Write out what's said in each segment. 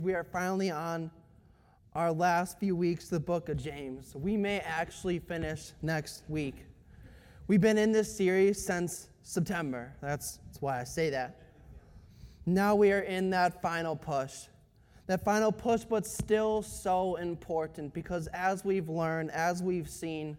We are finally on our last few weeks of the book of James. We may actually finish next week. We've been in this series since September. That's why I say that. Now we are in that final push. That final push, but still so important because as we've learned, as we've seen,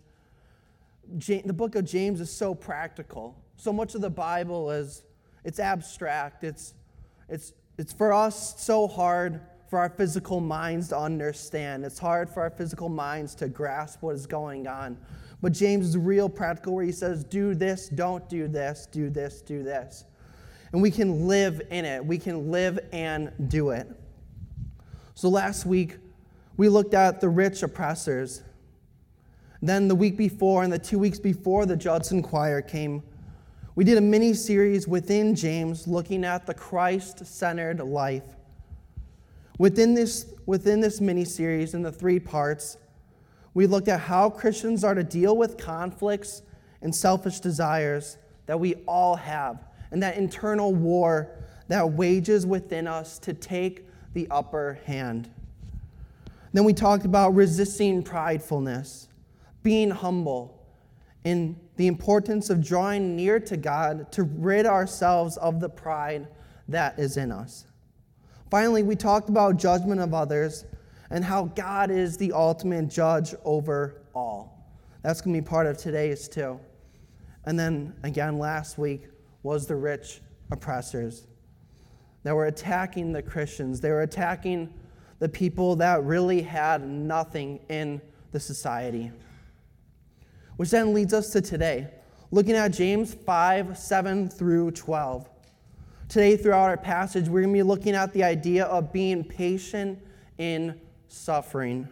the book of James is so practical. So much of the Bible it's abstract. It's for us so hard for our physical minds to understand. It's hard for our physical minds to grasp what is going on. But James is real practical where he says, do this, don't do this, do this, do this. And we can live in it. We can live and do it. So last week, we looked at the rich oppressors. Then the week before and the 2 weeks before the Judson Choir came, we did a mini-series within James looking at the Christ-centered life. Within this mini-series in the 3 parts, we looked at how Christians are to deal with conflicts and selfish desires that we all have, and that internal war that wages within us to take the upper hand. Then we talked about resisting pridefulness, being humble, and the importance of drawing near to God to rid ourselves of the pride that is in us. Finally, we talked about judgment of others and how God is the ultimate judge over all. That's going to be part of today's too. And then again, last week was the rich oppressors that were attacking the Christians. They were attacking the people that really had nothing in the society. Which then leads us to today, looking at James 5, 7 through 12. Today, throughout our passage, we're going to be looking at the idea of being patient in suffering.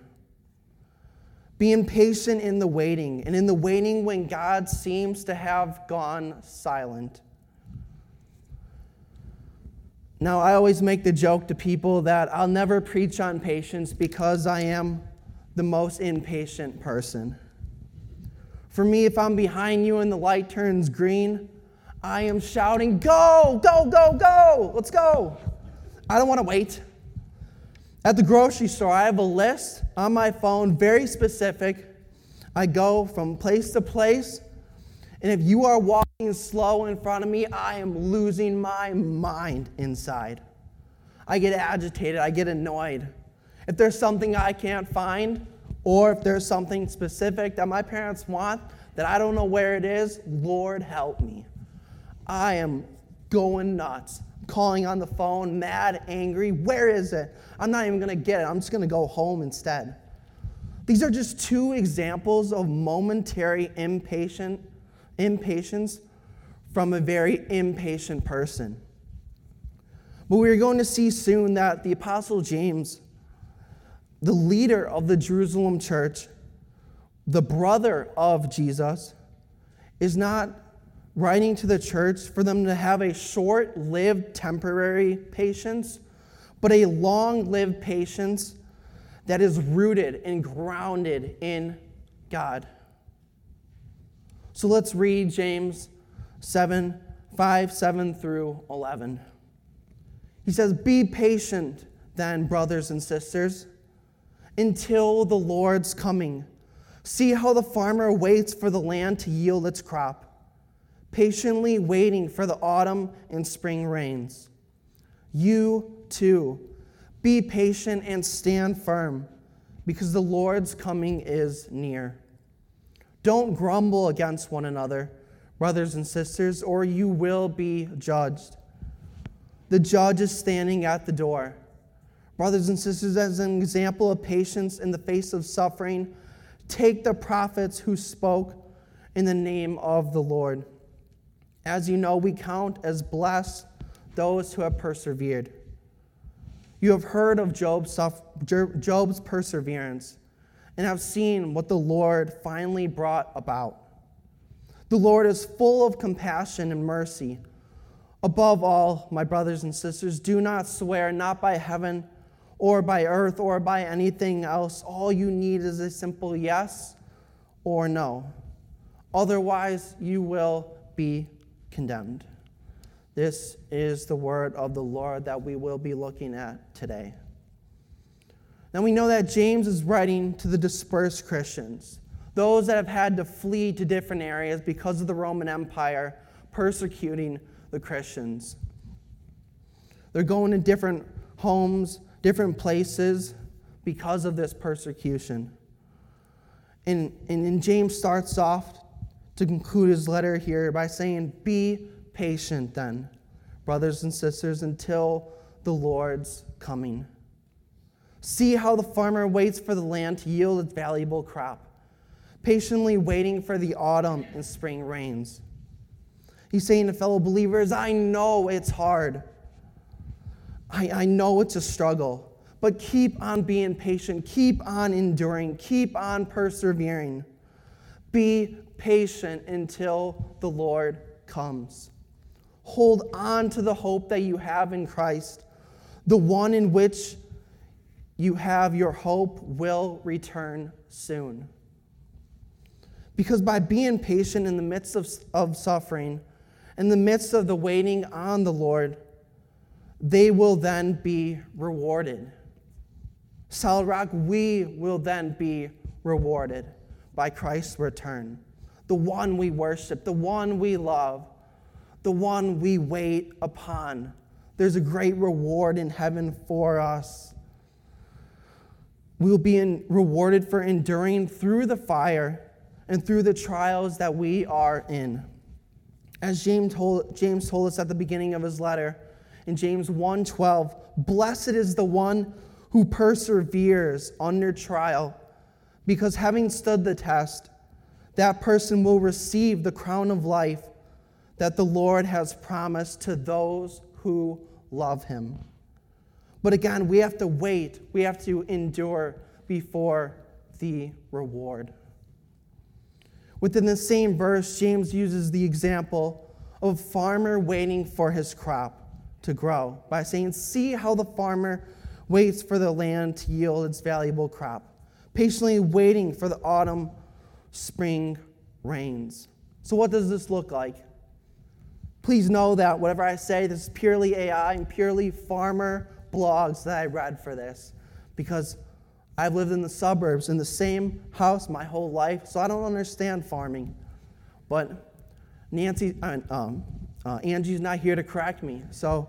Being patient in the waiting, and in the waiting when God seems to have gone silent. Now, I always make the joke to people that I'll never preach on patience because I am the most impatient person. For me, if I'm behind you and the light turns green, I am shouting, go, go, go, go, let's go. I don't want to wait. At the grocery store, I have a list on my phone, very specific. I go from place to place, and if you are walking slow in front of me, I am losing my mind inside. I get agitated, I get annoyed. If there's something I can't find, or if there's something specific that my parents want that I don't know where it is, Lord help me. I am going nuts. I'm calling on the phone, mad, angry. Where is it? I'm not even going to get it. I'm just going to go home instead. These are just 2 examples of momentary impatience from a very impatient person. But we're going to see soon that the Apostle James, the leader of the Jerusalem church, the brother of Jesus, is not writing to the church for them to have a short-lived temporary patience, but a long-lived patience that is rooted and grounded in God. So let's read James 5, 7 through 11. He says, "Be patient then, brothers and sisters, until the Lord's coming. See how the farmer waits for the land to yield its crop, patiently waiting for the autumn and spring rains. You, too, be patient and stand firm, because the Lord's coming is near. Don't grumble against one another, brothers and sisters, or you will be judged. The judge is standing at the door. Brothers and sisters, as an example of patience in the face of suffering, take the prophets who spoke in the name of the Lord. As you know, we count as blessed those who have persevered. You have heard of Job's perseverance and have seen what the Lord finally brought about. The Lord is full of compassion and mercy. Above all, my brothers and sisters, do not swear, not by heaven or by earth or by anything else. All you need is a simple yes or no. Otherwise, you will be condemned." This is the word of the Lord that we will be looking at today. Now we know that James is writing to the dispersed Christians, those that have had to flee to different areas because of the Roman Empire persecuting the Christians. They're going to different homes, different places because of this persecution. And James starts off to conclude his letter here by saying, "Be patient then, brothers and sisters, until the Lord's coming. See how the farmer waits for the land to yield its valuable crop, patiently waiting for the autumn and spring rains." He's saying to fellow believers, I know it's hard. I know it's a struggle, but keep on being patient, keep on enduring, keep on persevering. Be patient until the Lord comes. Hold on to the hope that you have in Christ. The one in which you have your hope will return soon. Because by being patient in the midst of suffering, in the midst of the waiting on the Lord, they will then be rewarded. Solid Rock, we will then be rewarded by Christ's return. The one we worship, the one we love, the one we wait upon. There's a great reward in heaven for us. We will be rewarded for enduring through the fire and through the trials that we are in. As James told us at the beginning of his letter, in James 1:12, "Blessed is the one who perseveres under trial, because having stood the test, that person will receive the crown of life that the Lord has promised to those who love him." But again, we have to wait. We have to endure before the reward. Within the same verse, James uses the example of a farmer waiting for his crop to grow by saying, "See how the farmer waits for the land to yield its valuable crop, patiently waiting for the autumn, spring rains." So what does this look like? Please know that whatever I say, this is purely AI and purely farmer blogs that I read for this, because I've lived in the suburbs in the same house my whole life, so I don't understand farming. But Angie's not here to correct me, so.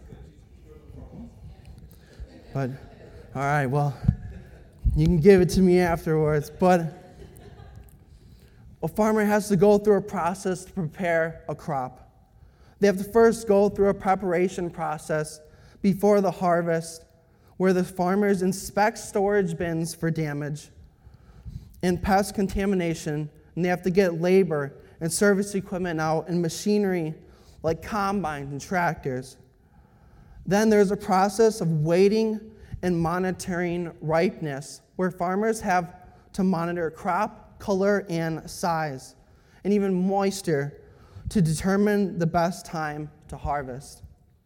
But all right, well, you can give it to me afterwards. But a farmer has to go through a process to prepare a crop. They have to first go through a preparation process before the harvest, where the farmers inspect storage bins for damage and pest contamination, and they have to get labor and service equipment out and machinery like combines and tractors. Then there's a process of waiting and monitoring ripeness, where farmers have to monitor crop, color, and size, and even moisture to determine the best time to harvest.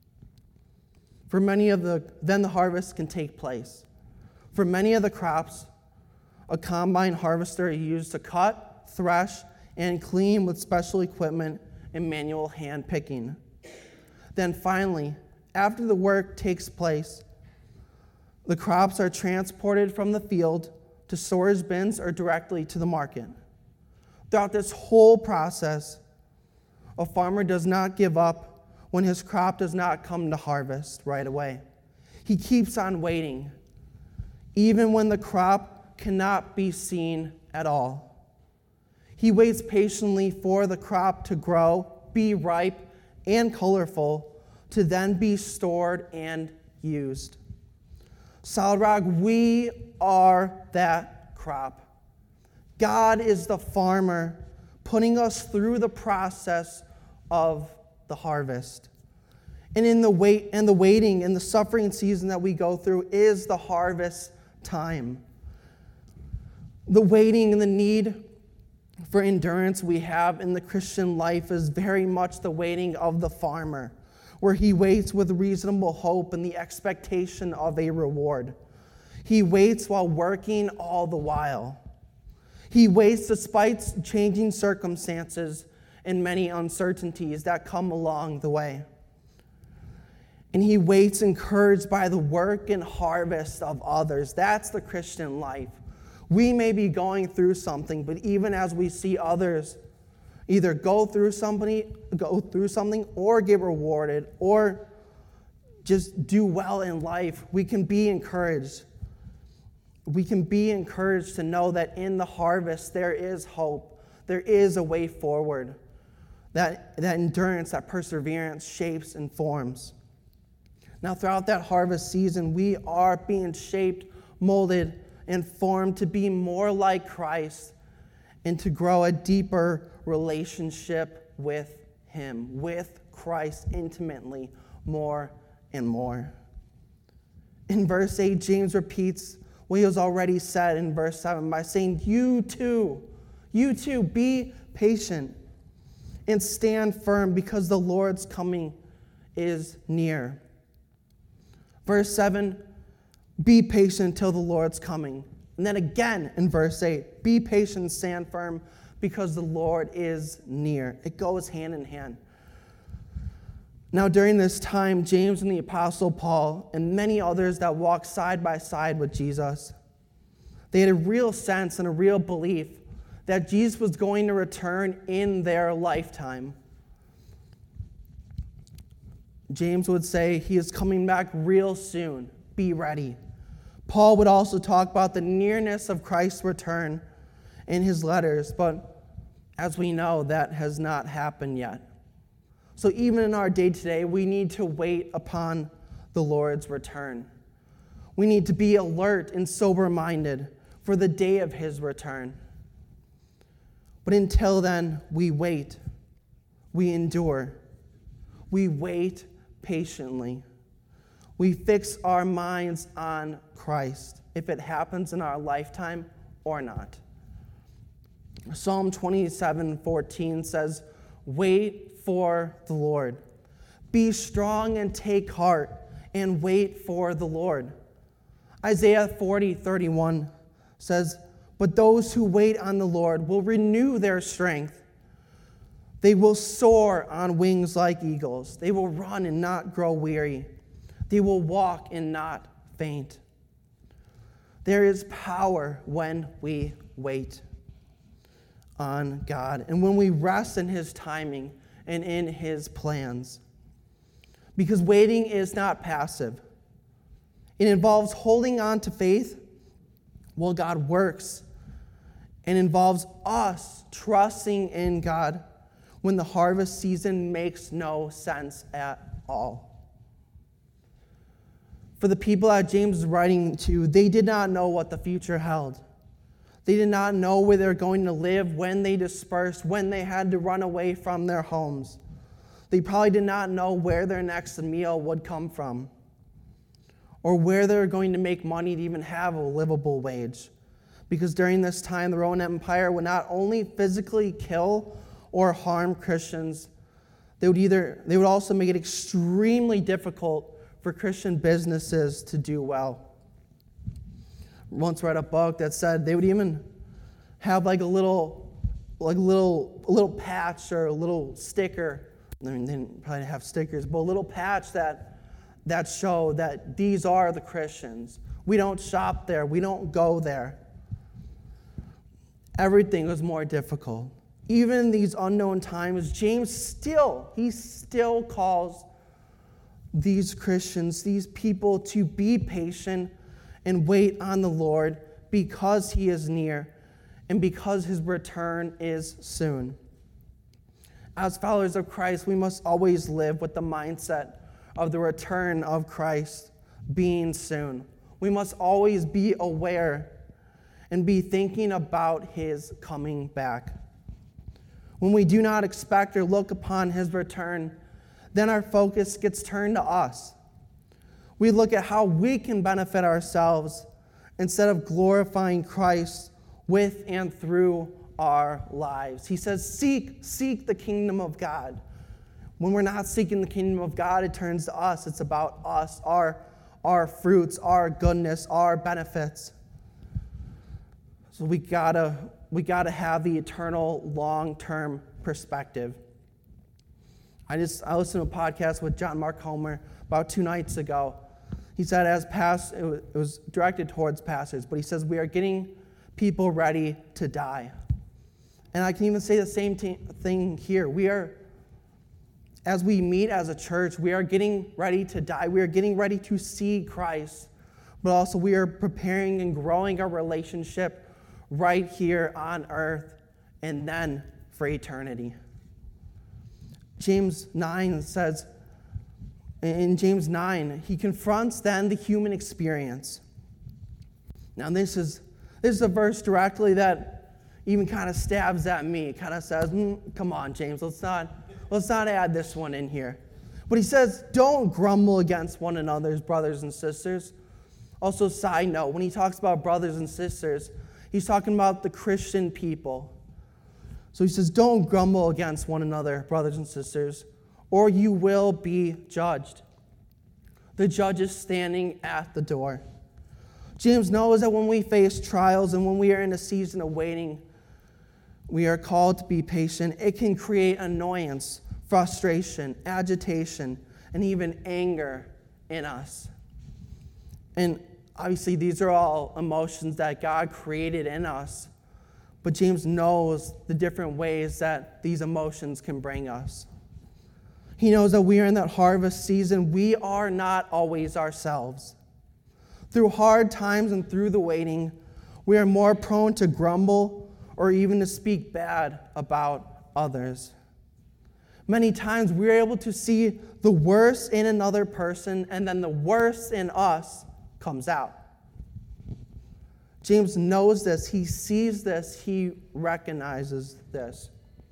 For many of then the harvest can take place. For many of the crops, a combine harvester is used to cut, thresh, and clean with special equipment and manual hand picking. Then finally, after the work takes place, the crops are transported from the field to storage bins or directly to the market. Throughout this whole process, a farmer does not give up when his crop does not come to harvest right away. He keeps on waiting, even when the crop cannot be seen at all. He waits patiently for the crop to grow, be ripe and colorful, to then be stored and used. Solid Rock, we are that crop. God is the farmer putting us through the process of the harvest. And in the waiting and the suffering season that we go through is the harvest time. The waiting and the need for endurance we have in the Christian life is very much the waiting of the farmer, where he waits with reasonable hope and the expectation of a reward. He waits while working all the while. He waits despite changing circumstances and many uncertainties that come along the way. And he waits encouraged by the work and harvest of others. That's the Christian life. We may be going through something, but even as we see others either go through something or get rewarded or just do well in life, we can be encouraged. We can be encouraged to know that in the harvest there is hope. There is a way forward. That endurance, that perseverance shapes and forms. Now, throughout that harvest season, we are being shaped, molded, and formed to be more like Christ and to grow a deeper relationship with him, with Christ intimately, more and more. In verse 8, James repeats what he has already said in verse 7 by saying, you too, be patient and stand firm because the Lord's coming is near. Verse 7, be patient until the Lord's coming. And then again in verse 8, be patient and stand firm because the Lord is near. It goes hand in hand. Now during this time, James and the Apostle Paul and many others that walked side by side with Jesus, they had a real sense and a real belief that Jesus was going to return in their lifetime. James would say he is coming back real soon. Be ready. Paul would also talk about the nearness of Christ's return in his letters, but as we know, that has not happened yet. So even in our day today, we need to wait upon the Lord's return. We need to be alert and sober-minded for the day of his return. But until then, we wait. We endure. We wait patiently. We fix our minds on Christ, if it happens in our lifetime or not. Psalm 27:14 says, wait for the Lord. Be strong and take heart and wait for the Lord. Isaiah 40:31 says, but those who wait on the Lord will renew their strength. They will soar on wings like eagles. They will run and not grow weary. They will walk and not faint. There is power when we wait on God and when we rest in his timing and in his plans. Because waiting is not passive. It involves holding on to faith while God works, and involves us trusting in God when the harvest season makes no sense at all. For the people that James is writing to, they did not know what the future held. They did not know where they were going to live when they dispersed, when they had to run away from their homes. They probably did not know where their next meal would come from, or where they were going to make money to even have a livable wage. Because during this time, the Roman Empire would not only physically kill or harm Christians, they would also make it extremely difficult for Christian businesses to do well. Once read a book that said they would even have like a little patch or a little sticker. I mean, they didn't probably have stickers, but a little patch that showed that these are the Christians. We don't shop there. We don't go there. Everything was more difficult. Even in these unknown times, James still calls these Christians, these people, to be patient and wait on the Lord because he is near and because his return is soon. As followers of Christ, we must always live with the mindset of the return of Christ being soon. We must always be aware and be thinking about his coming back. When we do not expect or look upon his return, then our focus gets turned to us. We look at how we can benefit ourselves instead of glorifying Christ with and through our lives. He says, seek the kingdom of God. When we're not seeking the kingdom of God, it turns to us. It's about us, our fruits, our goodness, our benefits. So we gotta have the eternal, long-term perspective. I listened to a podcast with John Mark Homer about 2 nights ago. He said it was directed towards pastors, but he says we are getting people ready to die. And I can even say the same thing here. As we meet as a church, we are getting ready to die. We are getting ready to see Christ, but also we are preparing and growing our relationship right here on earth and then for eternity. James 9 says, in James 9, he confronts then the human experience. Now this is a verse directly that even kind of stabs at me. It kind of says, come on, James, let's not add this one in here. But he says, don't grumble against one another's brothers and sisters. Also, side note, when he talks about brothers and sisters, he's talking about the Christian people. So he says, don't grumble against one another, brothers and sisters, or you will be judged. The judge is standing at the door. James knows that when we face trials and when we are in a season of waiting, we are called to be patient. It can create annoyance, frustration, agitation, and even anger in us. And obviously, these are all emotions that God created in us. But James knows the different ways that these emotions can bring us. He knows that we are in that harvest season. We are not always ourselves. Through hard times and through the waiting, we are more prone to grumble or even to speak bad about others. Many times we are able to see the worst in another person, and then the worst in us comes out. James knows this. He sees this. He recognizes this.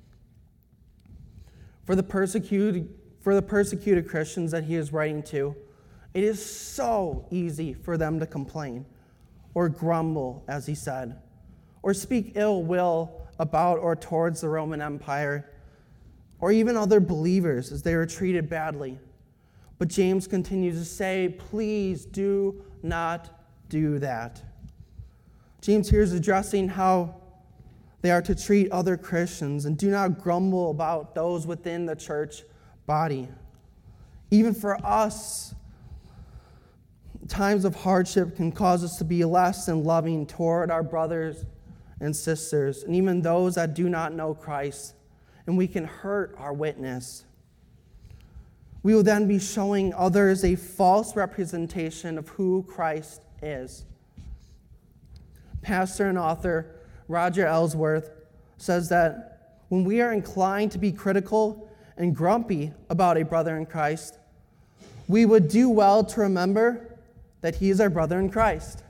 For the persecuted Christians that he is writing to, it is so easy for them to complain or grumble, as he said, or speak ill will about or towards the Roman Empire or even other believers as they were treated badly. But James continues to say, please do not do that. James here is addressing how they are to treat other Christians and do not grumble about those within the church body. Even for us, times of hardship can cause us to be less than loving toward our brothers and sisters, and even those that do not know Christ, and we can hurt our witness. We will then be showing others a false representation of who Christ is. Pastor and author Roger Ellsworth says that when we are inclined to be critical and grumpy about a brother in Christ, we would do well to remember that he is our brother in Christ.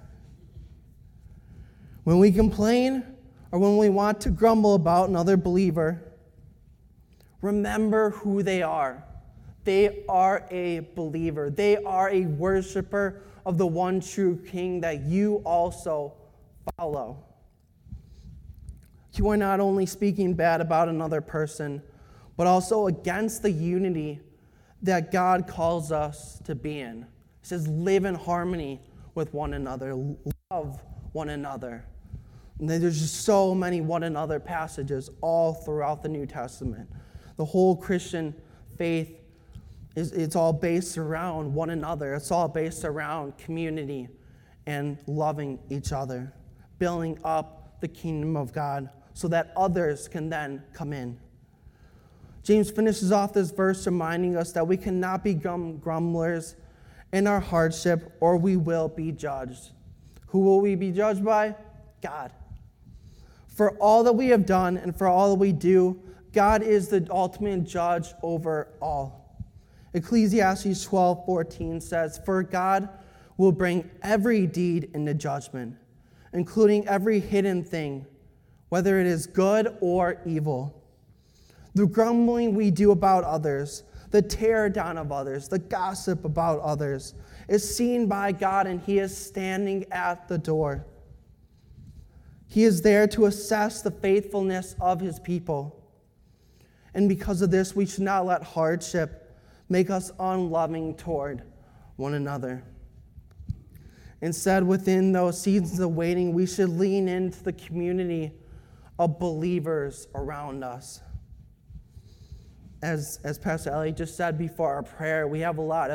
When we complain or when we want to grumble about another believer, remember who they are. They are a believer. They are a worshiper of the one true King that you also follow. You are not only speaking bad about another person, but also against the unity that God calls us to be in. He says, live in harmony with one another, love one another. And there's just so many one another passages all throughout the New Testament. The whole Christian faith it's all based around one another. It's all based around community and loving each other, building up the kingdom of God so that others can then come in. James finishes off this verse reminding us that we cannot be grumblers in our hardship or we will be judged. Who will we be judged by? God. For all that we have done and for all that we do, God is the ultimate judge over all. Ecclesiastes 12:14 says, "For God will bring every deed into judgment, including every hidden thing, whether it is good or evil." The grumbling we do about others, the tear down of others, the gossip about others, is seen by God, and He is standing at the door. He is there to assess the faithfulness of His people. And because of this, we should not let hardship make us unloving toward one another. Instead, within those seasons of waiting, we should lean into the community of believers around us. As Pastor Ellie just said before our prayer, we have a lot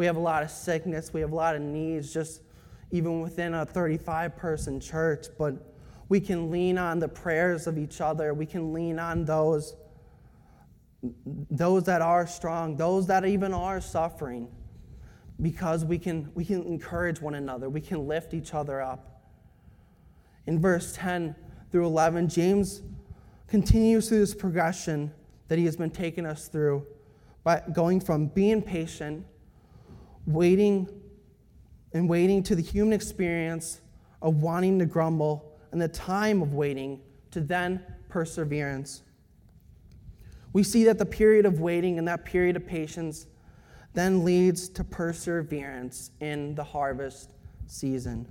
We have a lot of sickness. We have a lot of needs, just even within a 35-person church. But we can lean on the prayers of each other. We can lean on those that are strong, those that even are suffering, because we can encourage one another. We can lift each other up. In verse 10 through 11, James continues through this progression that he has been taking us through by going from being patient, waiting to the human experience of wanting to grumble and the time of waiting to then perseverance. We see that the period of waiting and that period of patience then leads to perseverance in the harvest season.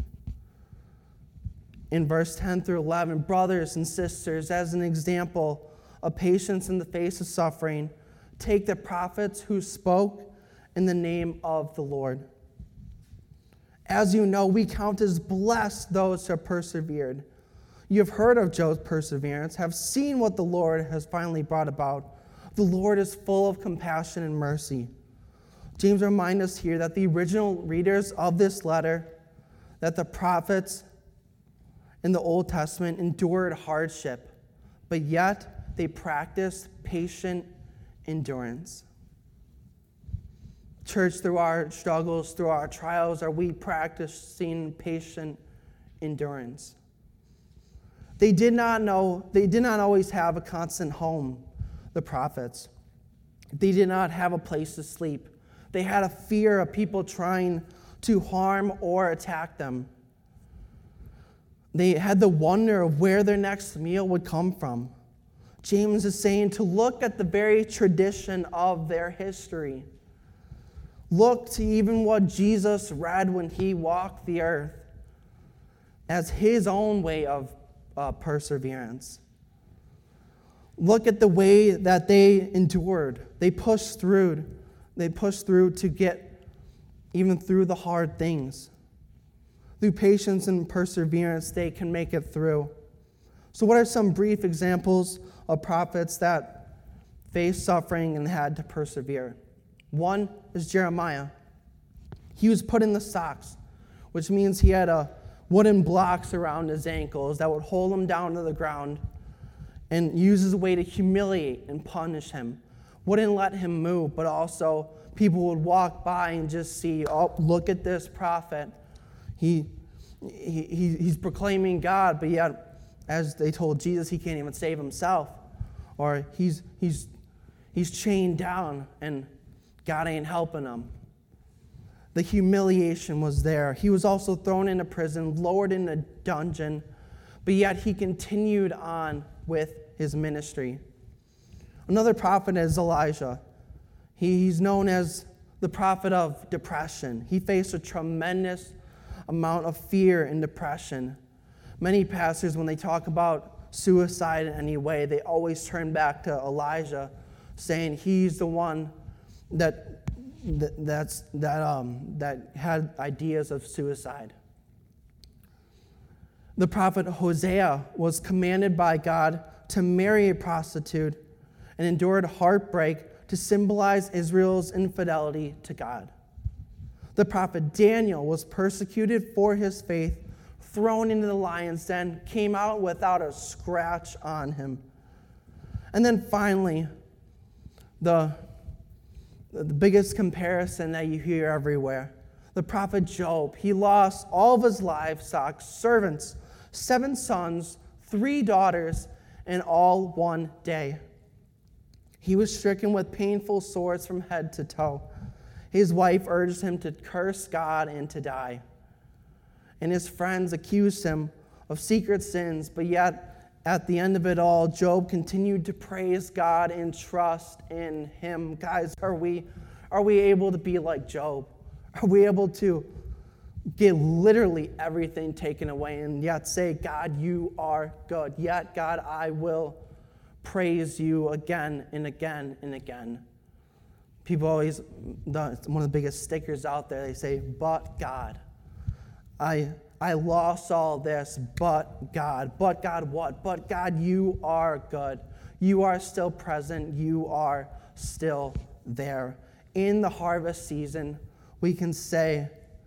In verse 10 through 11, brothers and sisters, as an example of patience in the face of suffering, take the prophets who spoke in the name of the Lord. As you know, we count as blessed those who have persevered. You have heard of Job's perseverance, have seen what the Lord has finally brought about. The Lord is full of compassion and mercy. James reminds us here that the original readers of this letter, that the prophets in the Old Testament endured hardship, but yet they practiced patient endurance. Church, through our struggles, through our trials, are we practicing patient endurance? They did not always have a constant home, the prophets. They did not have a place to sleep. They had a fear of people trying to harm or attack them. They had the wonder of where their next meal would come from. James is saying to look at the very tradition of their history. Look to even what Jesus read when he walked the earth as his own way of perseverance. Look at the way that they endured. They pushed through. They pushed through to get even through the hard things. Through patience and perseverance, they can make it through. So what are some brief examples of prophets that faced suffering and had to persevere? One is Jeremiah. He was put in the stocks, which means he had wooden blocks around his ankles that would hold him down to the ground and use as a way to humiliate and punish him. Wouldn't let him move, but also people would walk by and just see, oh, look at this prophet. He's proclaiming God, but yet, as they told Jesus, he can't even save himself. Or he's chained down and God ain't helping him. The humiliation was there. He was also thrown into prison, lowered in a dungeon, but yet he continued on with his ministry. Another prophet is Elijah. He's known as the prophet of depression. He faced a tremendous amount of fear and depression. Many pastors, when they talk about suicide in any way, they always turn back to Elijah, saying he's the one that had ideas of suicide. The prophet Hosea was commanded by God to marry a prostitute and endured heartbreak to symbolize Israel's infidelity to God. The prophet Daniel was persecuted for his faith, thrown into the lion's den, came out without a scratch on him. And then finally, the biggest comparison that you hear everywhere, the prophet Job. He lost all of his livestock, servants, 7 sons, 3 daughters, in all one day. He was stricken with painful sores from head to toe. His wife urged him to curse God and to die. And his friends accused him of secret sins, but yet at the end of it all, Job continued to praise God and trust in him. Guys, are we able to be like Job? Are we able to get literally everything taken away and yet say, God, you are good. Yet, God, I will praise you again and again and again. People always, one of the biggest stickers out there, they say, but God. I lost all this, but God. But God what? But God, you are good. You are still present. You are still there. In the harvest season, we can say,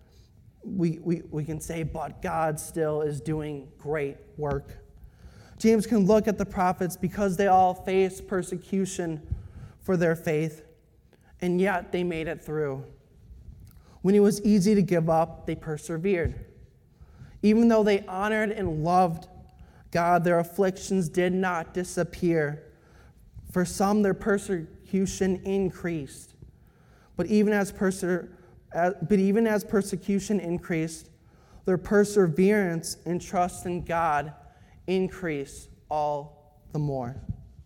but God still is doing great work. James can look at the prophets because they all faced persecution for their faith, and yet they made it through. When it was easy to give up, they persevered. Even though they honored and loved God, their afflictions did not disappear. For some, their persecution increased. But even as persecution increased, their perseverance and trust in God increased all the more.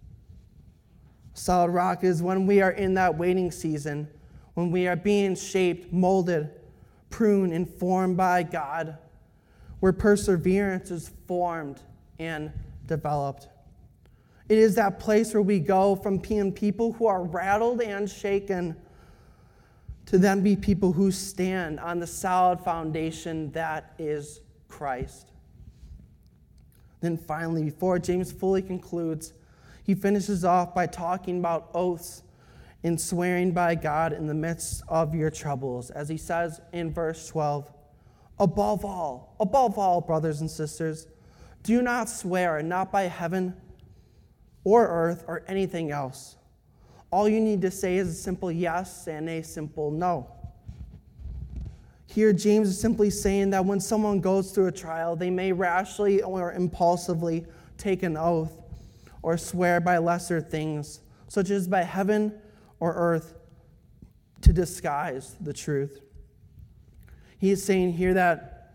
Solid rock is when we are in that waiting season, when we are being shaped, molded, pruned, and formed by God, where perseverance is formed and developed. It is that place where we go from being people who are rattled and shaken to then be people who stand on the solid foundation that is Christ. Then finally, before James fully concludes, he finishes off by talking about oaths and swearing by God in the midst of your troubles. As he says in verse 12, above all, brothers and sisters, do not swear, not by heaven or earth or anything else. All you need to say is a simple yes and a simple no. Here, James is simply saying that when someone goes through a trial, they may rashly or impulsively take an oath or swear by lesser things, such as by heaven or earth, to disguise the truth. He is saying here that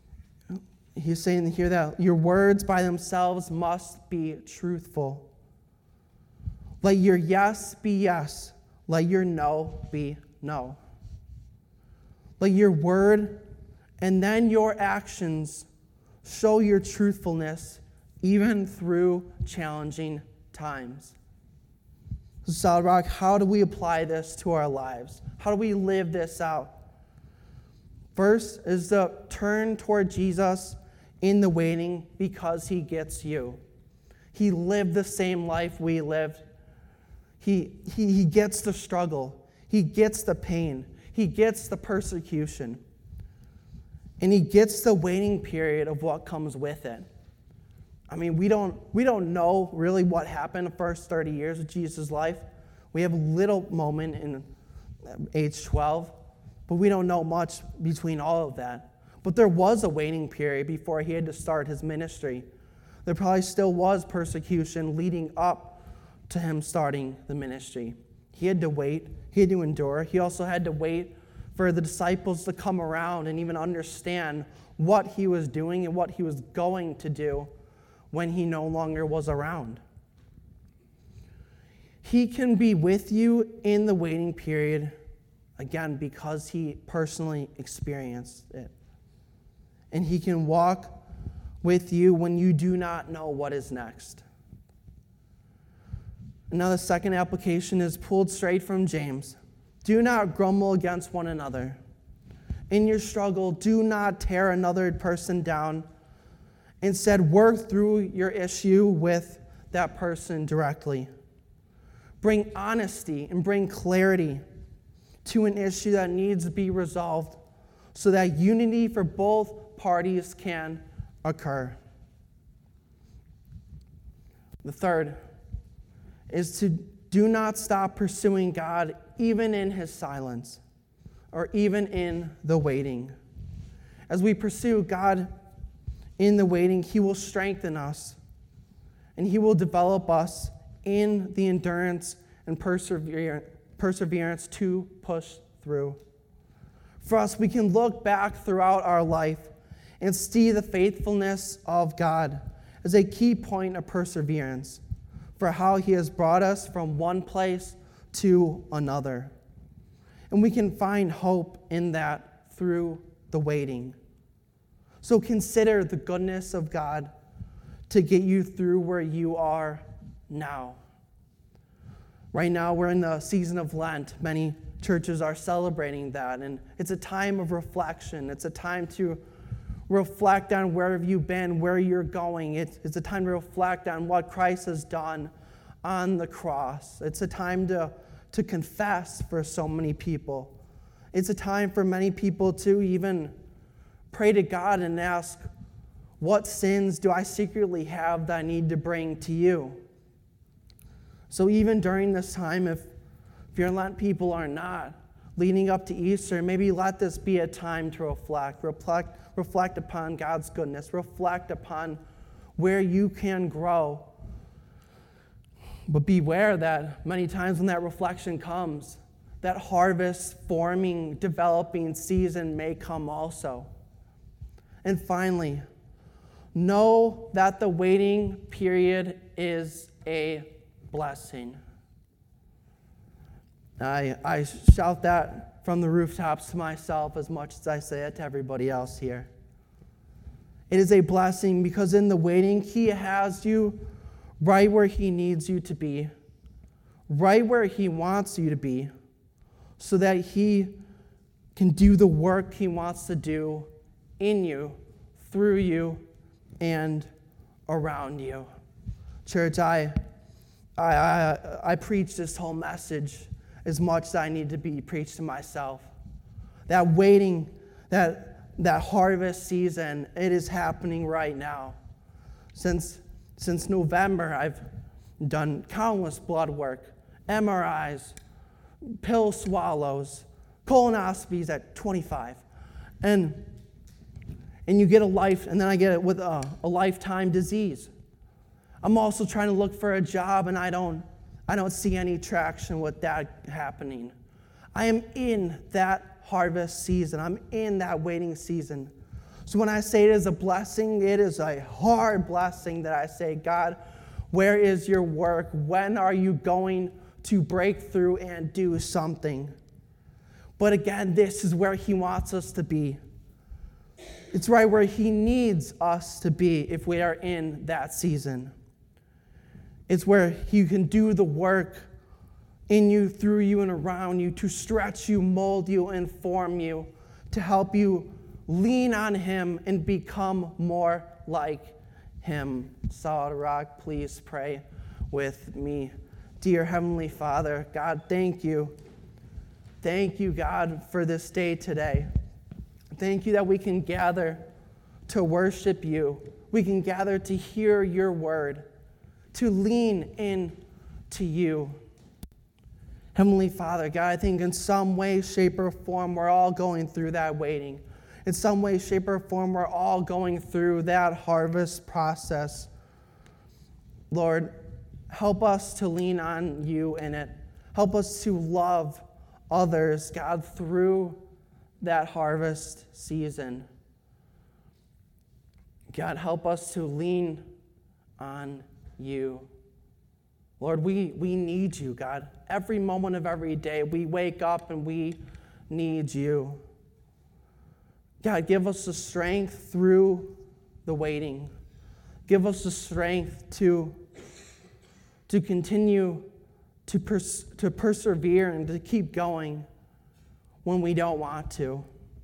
your words by themselves must be truthful. Let your yes be yes. Let your no be no. Let your word and then your actions show your truthfulness even through challenging times. So Solid Rock, how do we apply this to our lives? How do we live this out? First is to turn toward Jesus in the waiting because he gets you. He lived the same life we lived. He gets the struggle. He gets the pain. He gets the persecution. And he gets the waiting period of what comes with it. I mean, we don't know really what happened the first 30 years of Jesus' life. We have a little moment in age 12, but we don't know much between all of that. But there was a waiting period before he had to start his ministry. There probably still was persecution leading up to him starting the ministry. He had to wait. He had to endure. He also had to wait for the disciples to come around and even understand what he was doing and what he was going to do when he no longer was around. He can be with you in the waiting period, again, because he personally experienced it. And he can walk with you when you do not know what is next. Now the second application is pulled straight from James. Do not grumble against one another. In your struggle, do not tear another person down. Instead, work through your issue with that person directly. Bring honesty and bring clarity to an issue that needs to be resolved so that unity for both parties can occur. The third is to do not stop pursuing God even in his silence or even in the waiting. As we pursue God in the waiting, he will strengthen us and he will develop us in the endurance and perseverance to push through. For us, we can look back throughout our life and see the faithfulness of God as a key point of perseverance for how he has brought us from one place to another. And we can find hope in that through the waiting. So consider the goodness of God to get you through where you are now. Right now, we're in the season of Lent. Many churches are celebrating that, and it's a time of reflection. It's a time to reflect on where have you been, where you're going. It's a time to reflect on what Christ has done on the cross. It's a time to confess for so many people. It's a time for many people to even pray to God and ask, what sins do I secretly have that I need to bring to you? So even during this time, if your Lent people are not, leading up to Easter, maybe let this be a time to reflect upon God's goodness, reflect upon where you can grow. But beware that many times when that reflection comes, that harvest, forming, developing season may come also. And finally, know that the waiting period is a blessing. I shout that from the rooftops to myself as much as I say it to everybody else here. It is a blessing because in the waiting, He has you right where He needs you to be, right where He wants you to be, so that He can do the work He wants to do in you, through you, and around you. Church, I preach this whole message as much as I need to be preached to myself. That waiting, that harvest season, it is happening right now. Since November, I've done countless blood work, MRIs, pill swallows, colonoscopies at 25. And you get a life, and then I get it with a lifetime disease. I'm also trying to look for a job, and I don't see any traction with that happening. I am in that harvest season. I'm in that waiting season. So when I say it is a blessing, it is a hard blessing that I say, God, where is your work? When are you going to break through and do something? But again, this is where He wants us to be. It's right where He needs us to be if we are in that season. It's where He can do the work in you, through you, and around you to stretch you, mold you, and form you, to help you lean on Him and become more like Him. Solid Rock, please pray with me. Dear Heavenly Father, God, thank you. Thank you, God, for this day today. Thank you that we can gather to worship you. We can gather to hear your word, to lean in to you. Heavenly Father, God, I think in some way, shape, or form, we're all going through that waiting. In some way, shape, or form, we're all going through that harvest process. Lord, help us to lean on you in it. Help us to love others, God, through that harvest season. God, help us to lean on you. Lord, we need you, God. Every moment of every day, we wake up and we need you. God, give us the strength through the waiting. Give us the strength to continue to persevere and to keep going when we don't want to.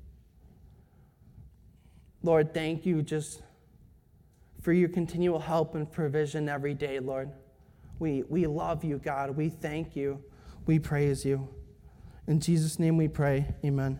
Lord, thank you just for your continual help and provision every day, Lord. We love you, God. We thank you. We praise you. In Jesus' name we pray. Amen.